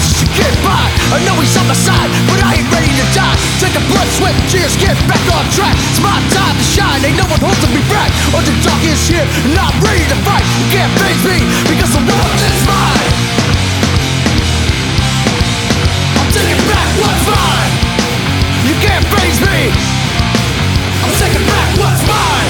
just to get by. I know he's on my side, but I ain't ready to die. Take a blood, sweat, and tears, get back on track. It's my time to shine, ain't no one holding me back. Underdog is here, and I'm ready to fight. You can't face me, because the world is mine. I'm taking back what's mine. You can't face me. I'm taking back what's mine.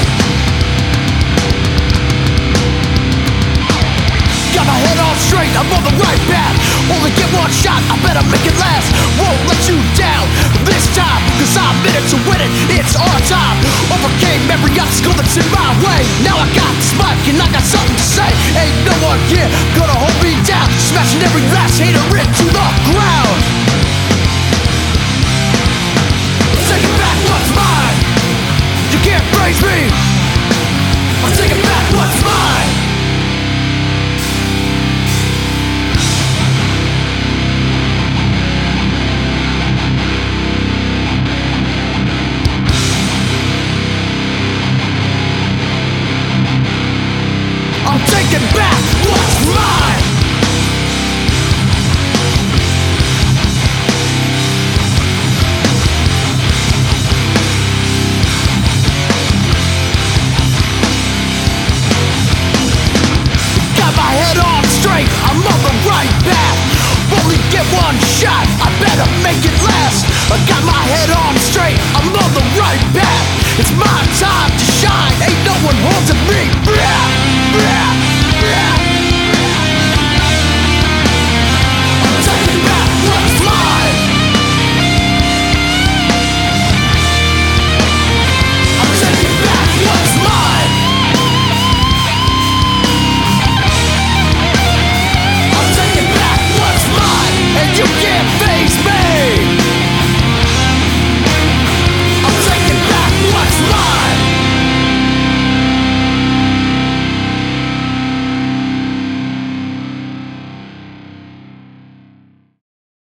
Got my head on straight, I'm on the right path. Only get one shot, I better make it last. Won't let you down this time, cause I'm in it to win it, it's our time. Overcame every obstacle that's in my way. Now I got this mic and I got something to say. Ain't no one here gonna hold me down. Smashing every last hater into the ground. Taking back what's mine. You can't praise me. I'm taking back what's mine. I'm taking back what's mine. Got my head on straight, I'm on the right path. Only get one shot, I better make it last. I got my head on straight, I'm on the right path. It's my time